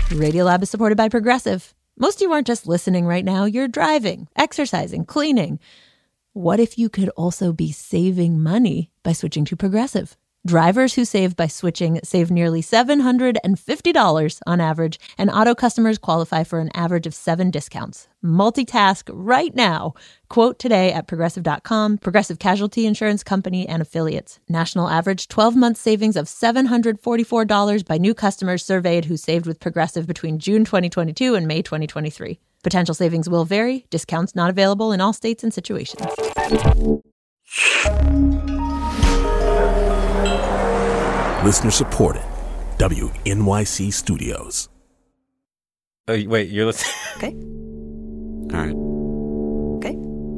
Radiolab is supported by Progressive. Most of you aren't just listening right now, you're driving, exercising, cleaning. What if you could also be saving money by switching to Progressive? Drivers who save by switching save nearly $750 on average, and auto customers qualify for an average of 7 discounts. Multitask right now. Quote today at Progressive.com, Progressive Casualty Insurance Company and Affiliates. National average 12-month savings of $744 by new customers surveyed who saved with Progressive between June 2022 and May 2023. Potential savings will vary. Discounts not available in all states and situations. Listener supported. WNYC Studios. Oh, wait, you're listening? Okay. All right. Okay.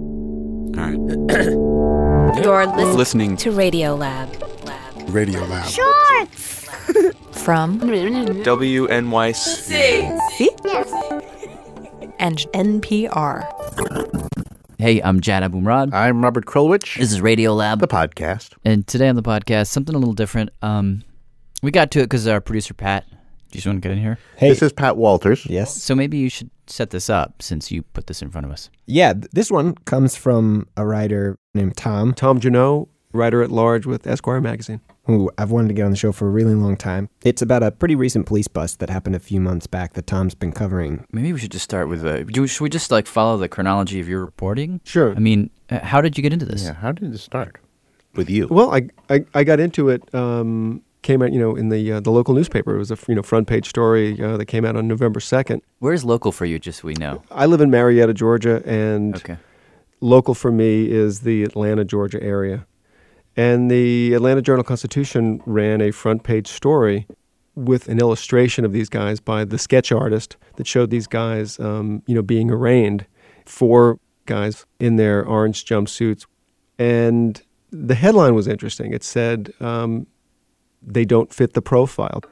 All right. You're Listening to Radiolab. Radio Lab. Shorts! From WNYC. See? Yes. And NPR. Hey, I'm Jad Abumrad. I'm Robert Krulwich. This is Radiolab, The podcast. and today on the podcast, something a little different. We got to it because our producer, Pat, do you just want to get in here? Hey. This is Pat Walters. Yes. So maybe you should set this up since you put this in front of us. Yeah, this one comes from a writer named Tom, Junot, writer-at-large with Esquire magazine. who I've wanted to get on the show for a really long time. It's about a pretty recent police bust that happened a few months back that Tom's been covering. Maybe we should just start with should we just follow the chronology of your reporting? Sure. I mean, how did you get into this? Yeah, how did it start? With you. Well, I got into it, came out, in the local newspaper. It was a, front page story that came out on November 2nd. Where's local for you, just so we know? I live in Marietta, Georgia, and Okay. local for me is the Atlanta, Georgia area. And the Atlanta Journal-Constitution ran a front-page story with an illustration of these guys by the sketch artist that showed these guys, being arraigned. 4 guys in their orange jumpsuits. And the headline was interesting. It said, they don't fit the profile.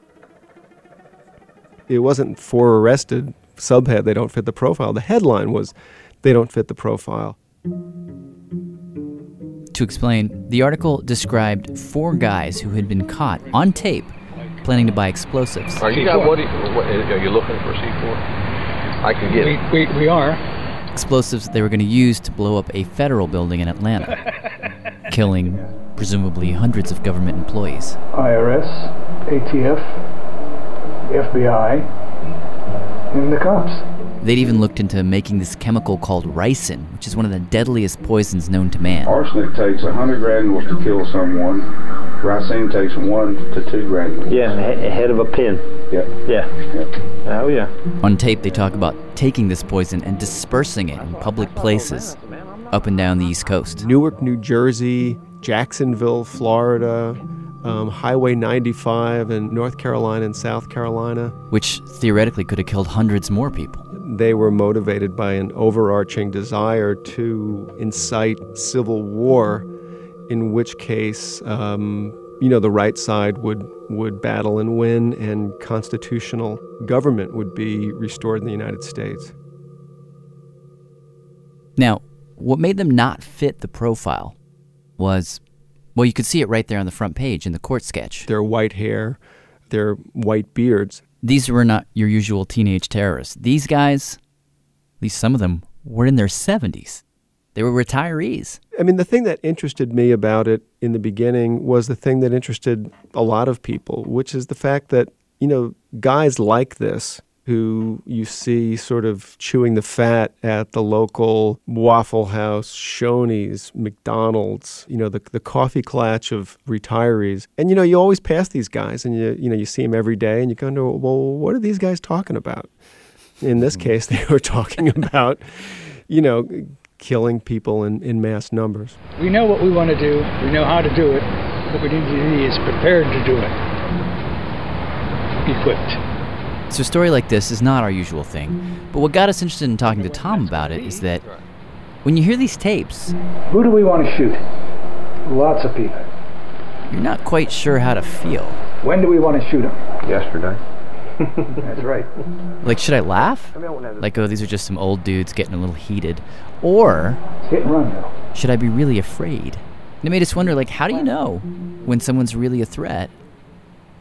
It wasn't 4 arrested, subhead, they don't fit the profile. The headline was, they don't fit the profile. To explain, the article described 4 guys who had been caught on tape planning to buy explosives. Are you looking for C4? I can get it. We are. Explosives they were going to use to blow up a federal building in Atlanta, killing presumably hundreds of government employees. IRS, ATF, FBI, and the cops. They'd even looked into making this chemical called ricin, which is one of the deadliest poisons known to man. Arsenic takes 100 granules to kill someone. Ricin takes 1 to 2 granules. Yeah, head of a pin. Yeah. Oh, yeah. On tape, they talk about taking this poison and dispersing it in public places up and down the East Coast. Newark, New Jersey, Jacksonville, Florida, Highway 95 in North Carolina and South Carolina. Which theoretically could have killed hundreds more people. They were motivated by an overarching desire to incite civil war, in which case, the right side would battle and win, and constitutional government would be restored in the United States. Now, what made them not fit the profile was, well, you could see it right there on the front page in the court sketch. Their white hair, their white beards. These were not your usual teenage terrorists. These guys, at least some of them, were in their 70s. They were retirees. I mean, the thing that interested me about it in the beginning was the thing that interested a lot of people, which is the fact that, guys like this, who you see sort of chewing the fat at the local Waffle House, Shoney's, McDonald's, the coffee clutch of retirees. And, you always pass these guys and, you see them every day and you go, well, what are these guys talking about? In this case, they were talking about, killing people in mass numbers. We know what we want to do. We know how to do it. What we need to be is prepared to do it. Equipped. So a story like this is not our usual thing. But what got us interested in talking to Tom about it is that when you hear these tapes... Who do we want to shoot? Lots of people. You're not quite sure how to feel. When do we want to shoot them? Yesterday. That's right. Like, should I laugh? Like, oh, these are just some old dudes getting a little heated. Or... hit and run, though. Should I be really afraid? And it made us wonder, how do you know when someone's really a threat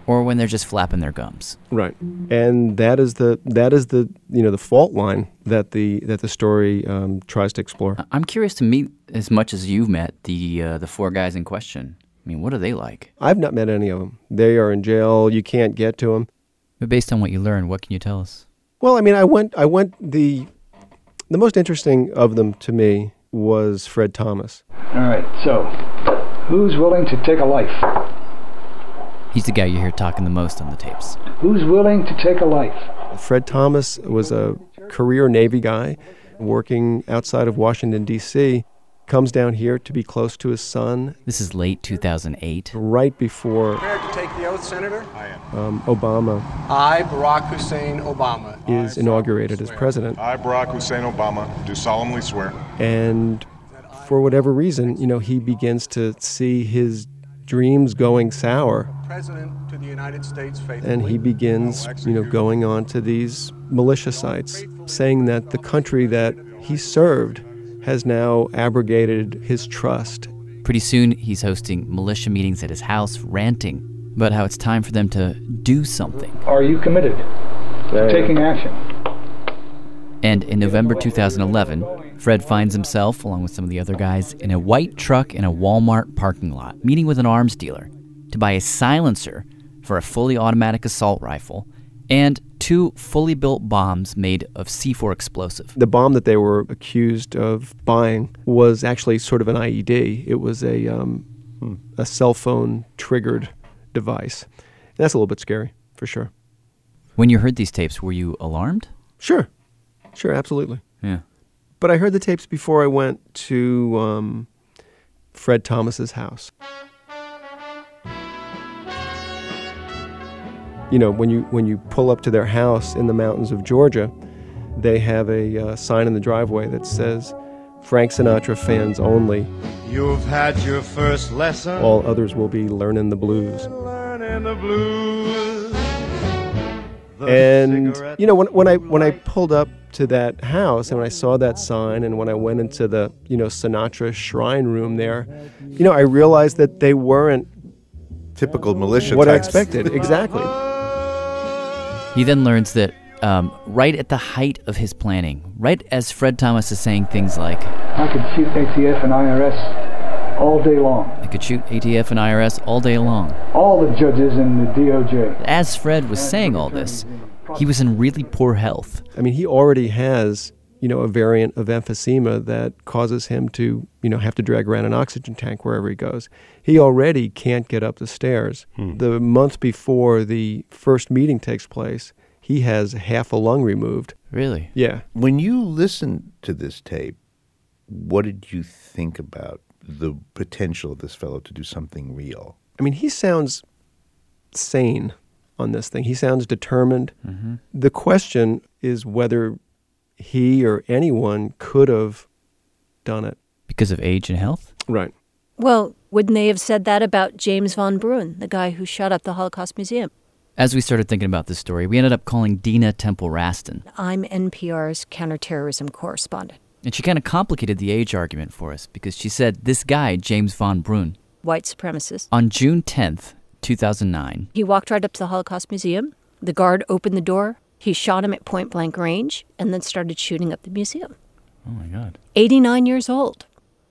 or when they're just flapping their gums. Right. And that is the the fault line that the story tries to explore. I'm curious to meet, as much as you've met, the 4 guys in question. I mean, what are they like? I've not met any of them. They are in jail. You can't get to them. But based on what you learned, what can you tell us? Well, I mean, I went the most interesting of them to me was Fred Thomas. All right, so who's willing to take a life? He's the guy you hear talking the most on the tapes. Who's willing to take a life? Fred Thomas was a career Navy guy working outside of Washington, D.C., comes down here to be close to his son. This is late 2008. Right before Prepared to take the oath, Senator? I am. Obama I, Barack Hussein Obama, is inaugurated as president. I, Barack Hussein Obama, do solemnly swear. And for whatever reason, he begins to see his dreams going sour. President to the United States faithfully. And he begins, going on to these militia sites, saying that the country that he served has now abrogated his trust. Pretty soon, he's hosting militia meetings at his house, ranting about how it's time for them to do something. Are you committed to taking action? And in November 2011, Fred finds himself, along with some of the other guys, in a white truck in a Walmart parking lot, meeting with an arms dealer to buy a silencer for a fully automatic assault rifle and 2 fully built bombs made of C4 explosive. The bomb that they were accused of buying was actually sort of an IED. It was a cell phone triggered device. And that's a little bit scary, for sure. When you heard these tapes, were you alarmed? Sure, absolutely. Yeah. But I heard the tapes before I went to Fred Thomas's house. When you pull up to their house in the mountains of Georgia, they have a sign in the driveway that says, Frank Sinatra fans only. You've had your first lesson. All others will be learning the blues. Learning the blues. And, when I pulled up to that house and when I saw that sign and when I went into the, Sinatra shrine room there, I realized that they weren't typical militia what types. I expected. Exactly. He then learns that right at the height of his planning, right as Fred Thomas is saying things like, I could shoot ATF and IRS all day long. I could shoot ATF and IRS all day long. All the judges in the DOJ. As Fred was saying all this, he was in really poor health. I mean, he already has, a variant of emphysema that causes him to, have to drag around an oxygen tank wherever he goes. He already can't get up the stairs. The month before the first meeting takes place, he has half a lung removed. Really? Yeah. When you listen to this tape, what did you think about the potential of this fellow to do something real? I mean, he sounds sane on this thing. He sounds determined. Mm-hmm. The question is whether he or anyone could have done it. Because of age and health? Right. Well, wouldn't they have said that about James von Brunn, the guy who shot up the Holocaust Museum? As we started thinking about this story, we ended up calling Dina Temple-Raston. I'm NPR's counterterrorism correspondent. And she kind of complicated the age argument for us because she said this guy, James von Brunn, white supremacist, on June 10th, 2009. He walked right up to the Holocaust Museum. The guard opened the door. He shot him at point-blank range and then started shooting up the museum. Oh, my God. 89 years old.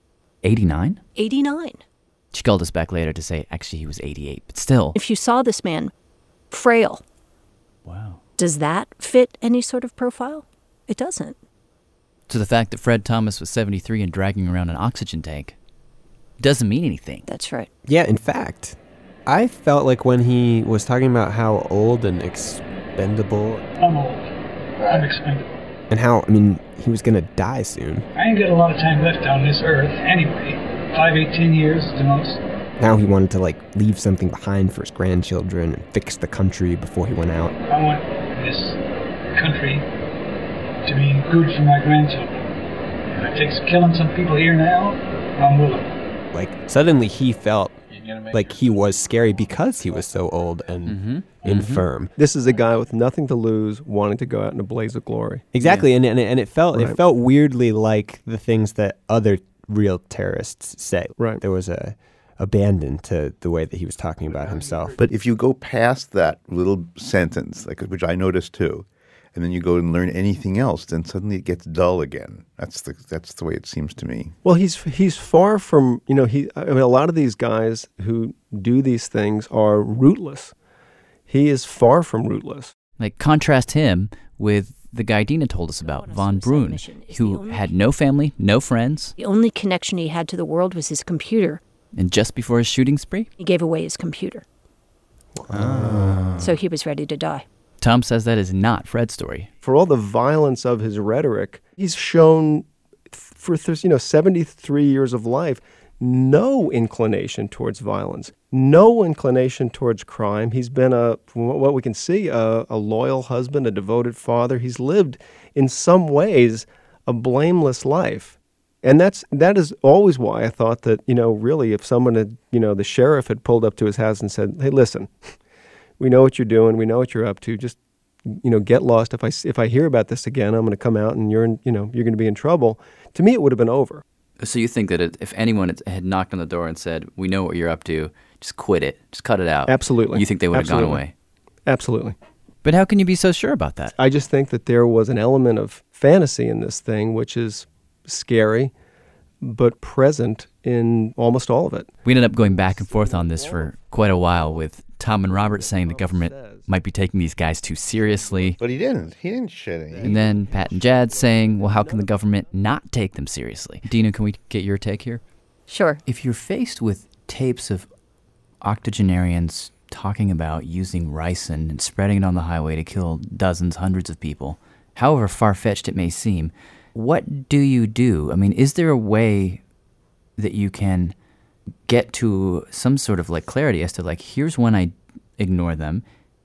89? 89. She called us back later to say, actually, he was 88, but still. If you saw this man, frail. Wow. Does that fit any sort of profile? It doesn't. So the fact that Fred Thomas was 73 and dragging around an oxygen tank doesn't mean anything. That's right. Yeah, in fact, I felt like when he was talking about how old and expendable... I'm old. I'm expendable. And how, he was going to die soon. I ain't got a lot of time left on this earth anyway. 5, 8, 10 years at the most. Now he wanted to, leave something behind for his grandchildren and fix the country before he went out. I want this country to be good for my grandchildren. If it takes killing some people here now, I'm willing. Suddenly he felt like he was scary because he was so old and infirm. This is a guy with nothing to lose, wanting to go out in a blaze of glory. Exactly, yeah. and it felt weirdly like the things that other real terrorists say. Right. There was a abandoned to the way that he was talking about himself. But if you go past that little sentence, like which I noticed too, and then you go and learn anything else, then suddenly it gets dull again. That's the way it seems to me. Well, he's far from, I mean, a lot of these guys who do these things are rootless. He is far from rootless. Like, contrast him with the guy Dina told us about, Von Brunn, who had no family, no friends. The only connection he had to the world was his computer. And just before his shooting spree, he gave away his computer. So he was ready to die. Tom says that is not Fred's story. For all the violence of his rhetoric, he's shown for 73 years of life no inclination towards violence, no inclination towards crime. He's been from what we can see, a loyal husband, a devoted father. He's lived in some ways a blameless life. And that is always why I thought that, really if someone had, the sheriff had pulled up to his house and said, "Hey, listen, we know what you're doing. We know what you're up to. Just, get lost. If I hear about this again, I'm going to come out and you're going to be in trouble." To me, it would have been over. So you think that if anyone had knocked on the door and said, "We know what you're up to, just quit it, just cut it out." Absolutely. You think they would have gone away? Absolutely. But how can you be so sure about that? I just think that there was an element of fantasy in this thing, which is scary, but present in almost all of it. We ended up going back and forth on this for quite a while, with Tom and Robert saying the government might be taking these guys too seriously. But he didn't. He didn't shit anything. And then Pat and Jad saying, well, how can the government not take them seriously? Dina, can we get your take here? Sure. If you're faced with tapes of octogenarians talking about using ricin and spreading it on the highway to kill dozens, hundreds of people, however far-fetched it may seem, what do you do? I mean, is there a way that you can get to some sort of clarity as to here's when I ignore them,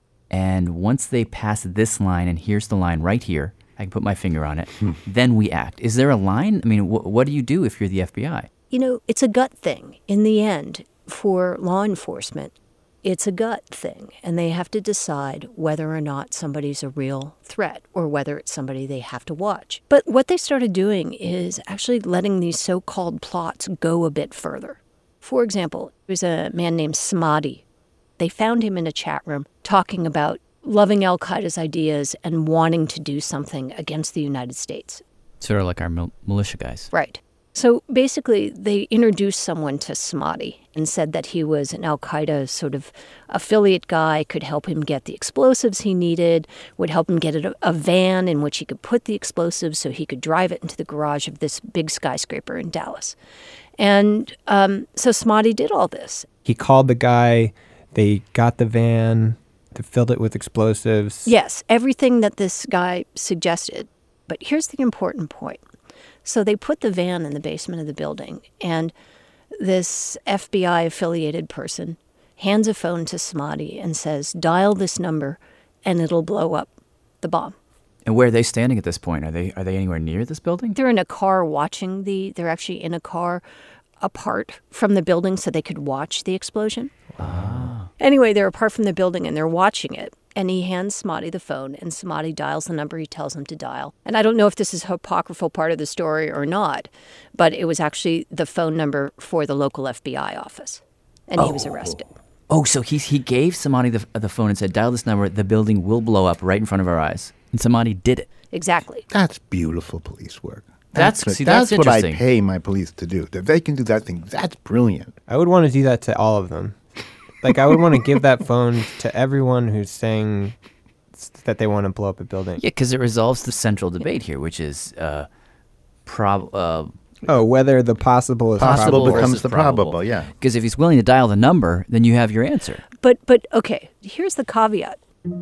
and once they pass this line and here's the line right here, I can put my finger on it, then we act. Is there a line? I mean, what do you do if you're the FBI? It's a gut thing. In the end, for law enforcement, it's a gut thing, and they have to decide whether or not somebody's a real threat or whether it's somebody they have to watch. But what they started doing is actually letting these so-called plots go a bit further. For example, there's a man named Samadi. They found him in a chat room talking about loving al-Qaeda's ideas and wanting to do something against the United States. Sort of like our militia guys. Right. So basically, they introduced someone to Samadi and said that he was an al-Qaeda sort of affiliate guy, could help him get the explosives he needed, would help him get a van in which he could put the explosives so he could drive it into the garage of this big skyscraper in Dallas. And so Samadi did all this. He called the guy, they got the van, they filled it with explosives. Yes, everything that this guy suggested. But here's the important point. So they put the van in the basement of the building, and this FBI-affiliated person hands a phone to Samadi and says, "Dial this number, and it'll blow up the bomb." And where are they standing at this point? Are they anywhere near this building? They're in a car watching they're actually in a car apart from the building so they could watch the explosion. Ah. Anyway, they're apart from the building, and they're watching it. And he hands Samadi the phone, and Samadi dials the number he tells him to dial. And I don't know if this is a apocryphal part of the story or not, but it was actually the phone number for the local FBI office. And he was arrested. Oh, so he gave Samadi the phone and said, dial this number, the building will blow up right in front of our eyes. And Samadi did it. Exactly. That's beautiful police work. That's what I pay my police to do. If they can do that thing, that's brilliant. I would want to do that to all of them. I would want to give that phone to everyone who's saying that they want to blow up a building. Yeah, because it resolves the central debate here, which is whether the possible is possible probable becomes the probable, yeah. Because if he's willing to dial the number, then you have your answer. But okay, here's the caveat.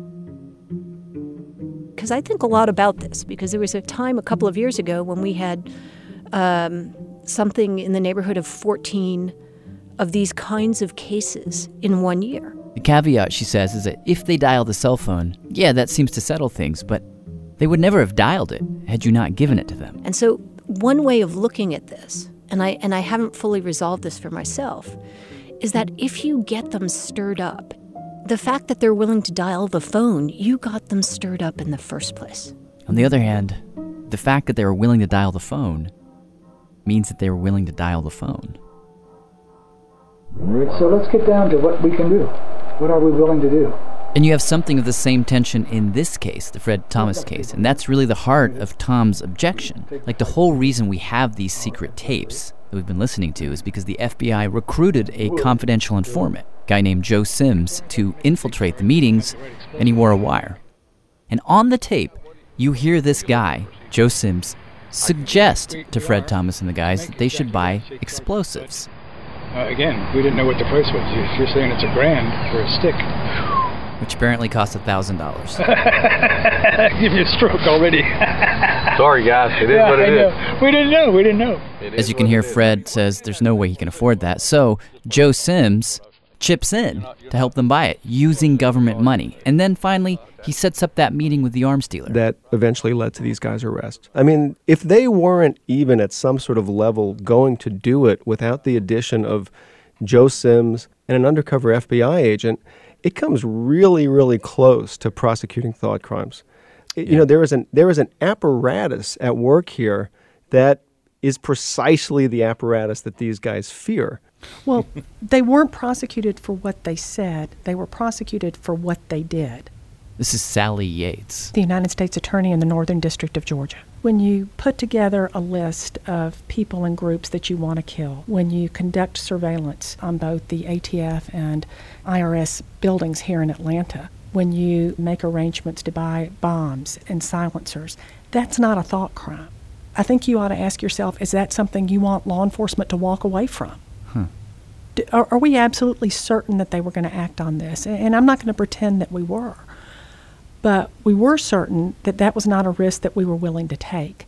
Because I think a lot about this, because there was a time a couple of years ago when we had something in the neighborhood of 14 of these kinds of cases in 1 year. The caveat, she says, is that if they dial the cell phone, yeah, that seems to settle things, but they would never have dialed it had you not given it to them. And so one way of looking at this, and I haven't fully resolved this for myself, is that if you get them stirred up, the fact that they're willing to dial the phone, you got them stirred up in the first place. On the other hand, the fact that they were willing to dial the phone means that they were willing to dial the phone. So let's get down to what we can do. What are we willing to do? And you have something of the same tension in this case, the Fred Thomas case, and that's really the heart of Tom's objection. Like, the whole reason we have these secret tapes that we've been listening to is because the FBI recruited a confidential informant, a guy named Joe Sims, to infiltrate the meetings, and he wore a wire. And on the tape, you hear this guy, Joe Sims, suggest to Fred Thomas and the guys that they should buy explosives. Again, we didn't know what the price was. If you're saying it's $1,000 for a stick, which apparently cost $1,000. give you a stroke already. Sorry, guys. It is what it is. We didn't know. As you can hear, Fred says there's no way he can afford that. So Joe Sims chips in to help them buy it using government money. And then finally, he sets up that meeting with the arms dealer. That eventually led to these guys' arrest. I mean, if they weren't even at some sort of level going to do it without the addition of Joe Sims and an undercover FBI agent, it comes really, really close to prosecuting thought crimes. You know, there is an apparatus at work here that is precisely the apparatus that these guys fear. Well, they weren't prosecuted for what they said. They were prosecuted for what they did. This is Sally Yates, the United States Attorney in the Northern District of Georgia. When you put together a list of people and groups that you want to kill, when you conduct surveillance on both the ATF and IRS buildings here in Atlanta, when you make arrangements to buy bombs and silencers, that's not a thought crime. I think you ought to ask yourself, is that something you want law enforcement to walk away from? Are we absolutely certain that they were going to act on this? And I'm not going to pretend that we were. But we were certain that that was not a risk that we were willing to take.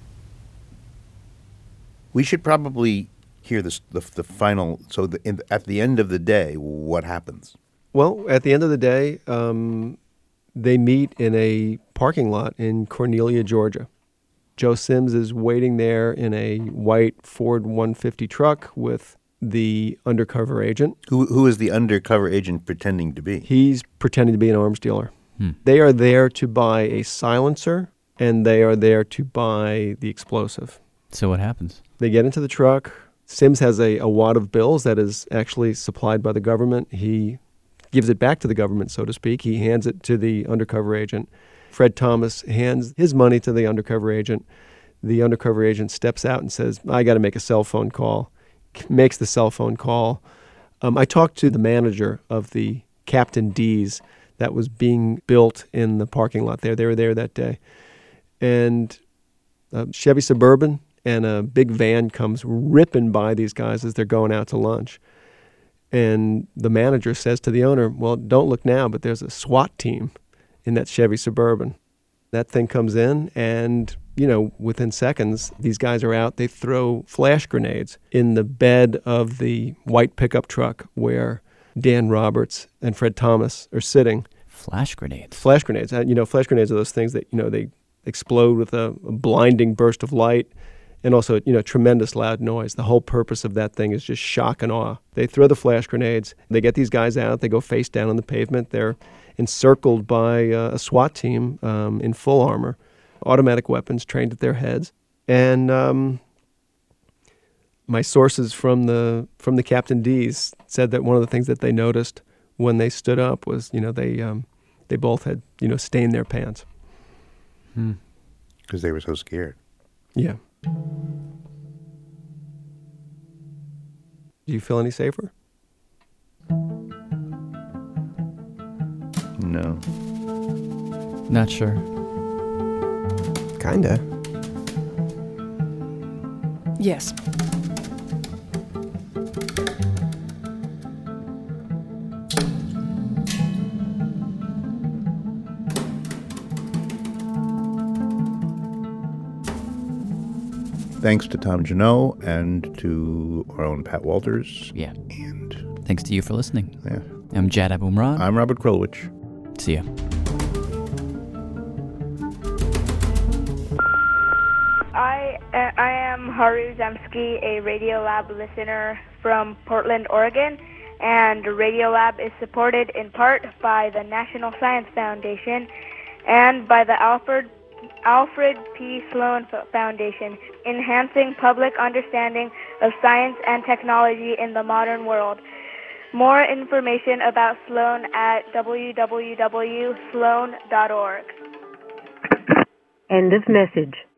We should probably hear the final. So at the end of the day, what happens? Well, at the end of the day, they meet in a parking lot in Cornelia, Georgia. Joe Sims is waiting there in a white Ford 150 truck with the undercover agent. Who is the undercover agent pretending to be? He's pretending to be an arms dealer. They are there to buy a silencer, and they are there to buy the explosive. So what happens? They get into the truck. Sims has a wad of bills that is actually supplied by the government. He gives it back to the government, so to speak. He hands it to the undercover agent. Fred Thomas hands his money to the undercover agent. The undercover agent steps out and says, I got to make a cell phone call. Makes the cell phone call. I talked to the manager of the Captain D's that was being built in the parking lot there. They were there that day. And a Chevy Suburban and a big van comes ripping by these guys as they're going out to lunch. And the manager says to the owner, well, don't look now, but there's a SWAT team in that Chevy Suburban. That thing comes in and, you know, within seconds, these guys are out. They throw flash grenades in the bed of the white pickup truck where Dan Roberts and Fred Thomas are sitting. Flash grenades. Flash grenades. Flash grenades are those things that, they explode with a blinding burst of light and also, tremendous loud noise. The whole purpose of that thing is just shock and awe. They throw the flash grenades. They get these guys out. They go face down on the pavement. They're encircled by a SWAT team in full armor, automatic weapons trained at their heads. And my sources from the Captain D's said that one of the things that they noticed when they stood up was, they both had, stained their pants. Because they were so scared. Yeah. Do you feel any safer? No. Not sure. Kinda. Yes. Thanks to Tom Janot and to our own Pat Walters. Yeah. And thanks to you for listening. Yeah. I'm Jad Abumrad. I'm Robert Krulwich. See ya. I am Haru Zemsky, a Radiolab listener from Portland, Oregon, and Radiolab is supported in part by the National Science Foundation and by the Alfred P. Sloan Foundation, enhancing public understanding of science and technology in the modern world. More information about Sloan at www.sloan.org. End of message.